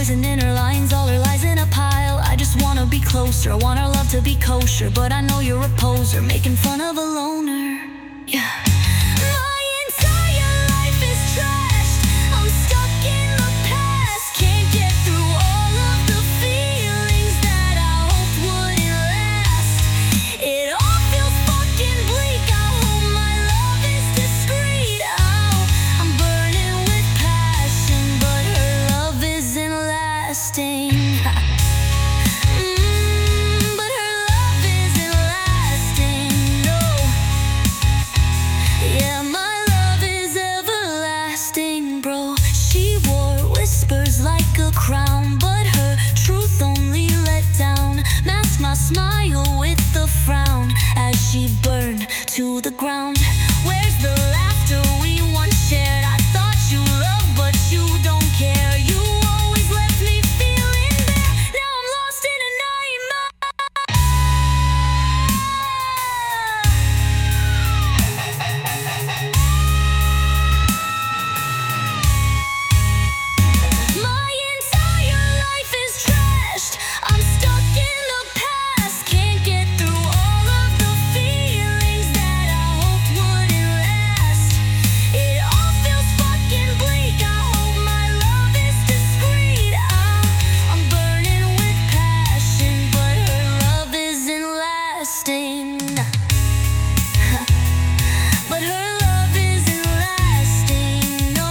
poison in her lines, all her lies in a pile. I just wanna be closer, I want our love to be kosher, but I know you're a poser, making fun of a loner. Yeah. My entire life is trashed. I'm stuck in the past. Can't get through all of the feelings that I hoped wouldn't last. It all feels fucking bleak. I hope my love is discreet. Oh, I'm burning with passion, but her love isn't lasting. But her love isn't lasting, no. Yeah, my love is everlasting, bro. She wore whispers like a crown, but her truth only let down. Masked my smile with a frown as she burned to the ground. Where's the laughter we once shared? I thought you loved, but you don't care. You always left me feeling bad. Now I'm lost in a nightmare. My entire life is trashed. I'm stuck in the past. Can't get through all of the feelings that I hoped wouldn't last. It all feels fucking bleak. I hope my love is discreet. I'm burning with passion, but her love isn't lasting. But her love isn't lasting, no.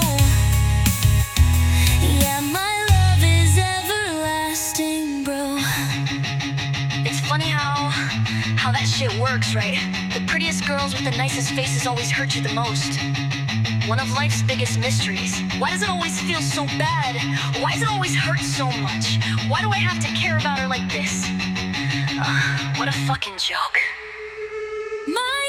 Yeah, my love is everlasting, bro. It's funny how that shit works, right? The prettiest girls with the nicest faces always hurt you the most. One of life's biggest mysteries. Why does it always feel so bad? Why does it always hurt so much? Why do I have to care about her like this? What a fucking joke. My